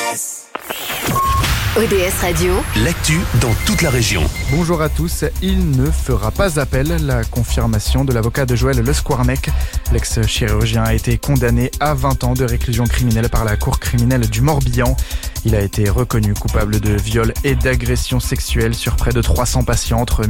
ODS Radio, l'actu dans toute la région. Bonjour à tous, il ne fera pas appel. La confirmation de l'avocat de Joël Le Squarnec. L'ex-chirurgien a été condamné à 20 ans de réclusion criminelle par la cour criminelle du Morbihan. Il a été reconnu coupable de viol et d'agression sexuelle sur près de 300 patients entre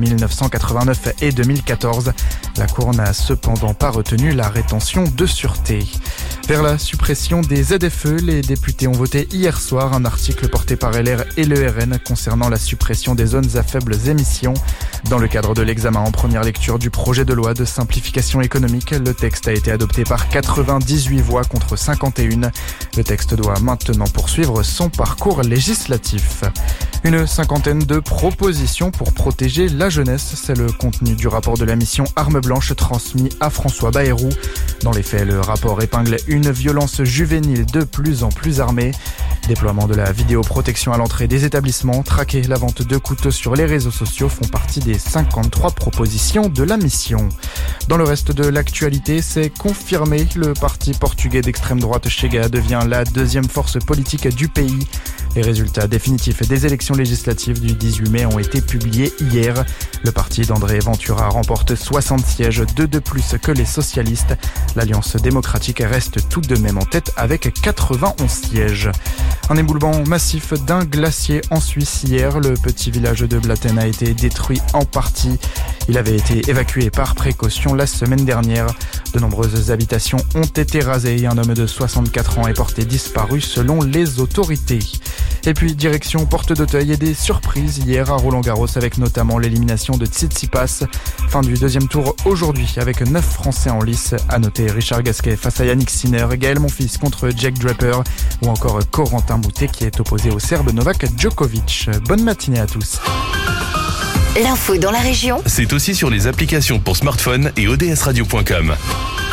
1989 et 2014. La cour n'a cependant pas retenu la rétention de sûreté. Vers la suppression des ZFE, les députés ont voté hier soir un article porté par LR et le RN concernant la suppression des zones à faibles émissions. Dans le cadre de l'examen en première lecture du projet de loi de simplification économique, le texte a été adopté par 98 voix contre 51. Le texte doit maintenant poursuivre son parcours législatif. Une cinquantaine de propositions pour protéger la jeunesse. C'est le contenu du rapport de la mission Armes Blanches transmis à François Bayrou. Dans les faits, le rapport épingle une violence juvénile de plus en plus armée. Déploiement de la vidéoprotection à l'entrée des établissements, traquer la vente de couteaux sur les réseaux sociaux font partie des 53 propositions de la mission. Dans le reste de l'actualité, c'est confirmé, le parti portugais d'extrême droite Chega devient la deuxième force politique du pays. Les résultats définitifs des élections législatives du 18 mai ont été publiés hier. Le parti d'André Ventura remporte 60 sièges, 2 de plus que les socialistes. L'Alliance démocratique reste tout de même en tête avec 91 sièges. Un éboulement massif d'un glacier en Suisse hier. Le petit village de Blatten a été détruit en partie. Il avait été évacué par précaution la semaine dernière. De nombreuses habitations ont été rasées et un homme de 64 ans est porté disparu selon les autorités. Et puis direction Porte d'Auteuil et des surprises hier à Roland-Garros avec notamment l'élimination de Tsitsipas. Fin du deuxième tour aujourd'hui avec 9 Français en lice. À noter Richard Gasquet face à Yannick Sinner, Gaël Monfils contre Jake Draper ou encore Corentin Moutet qui est opposé au Serbe Novak Djokovic. Bonne matinée à tous. l'info dans la région, C'est aussi sur les applications pour smartphone et odsradio.com.